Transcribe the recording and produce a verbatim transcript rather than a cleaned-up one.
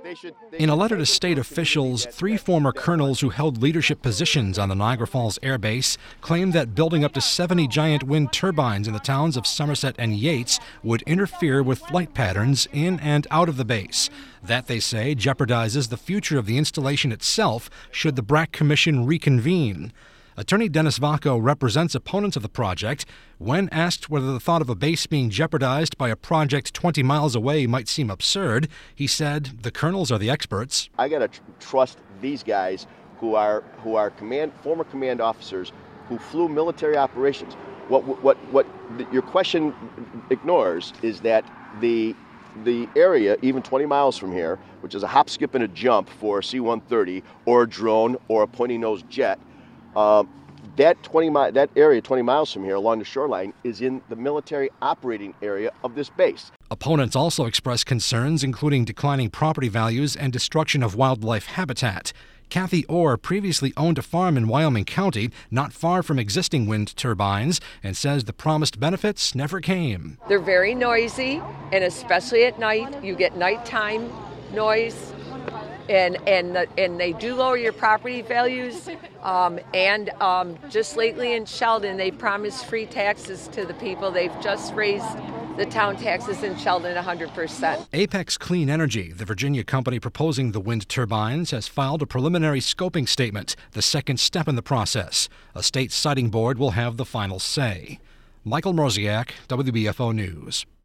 In a letter to state officials, three former colonels who held leadership positions on the Niagara Falls Air Base claimed that building up to seventy giant wind turbines in the towns of Somerset and Yates would interfere with flight patterns in and out of the base. That, they say, jeopardizes the future of the installation itself should the Brack Commission reconvene. Attorney Dennis Vacco represents opponents of the project. When asked whether the thought of a base being jeopardized by a project twenty miles away might seem absurd, he said, "The colonels are the experts." I got to tr- trust these guys who are who are command former command officers who flew military operations. What what what your question ignores is that the the area, even twenty miles from here, which is a hop, skip, and a jump for a C one thirty or a drone or a pointy-nose jet, Uh, that twenty mi- that area twenty miles from here along the shoreline is in the military operating area of this base. Opponents also expressed concerns including declining property values and destruction of wildlife habitat. Kathy Orr previously owned a farm in Wyoming County, not far from existing wind turbines, and says the promised benefits never came. They're very noisy, and especially at night, you get nighttime noise. And and and they do lower your property values. Um, and um, just lately in Sheldon, they promised free taxes to the people. They've just raised the town taxes in Sheldon one hundred percent. Apex Clean Energy, the Virginia company proposing the wind turbines, has filed a preliminary scoping statement, the second step in the process. A state siting board will have the final say. Michael Mroziak, W B F O News.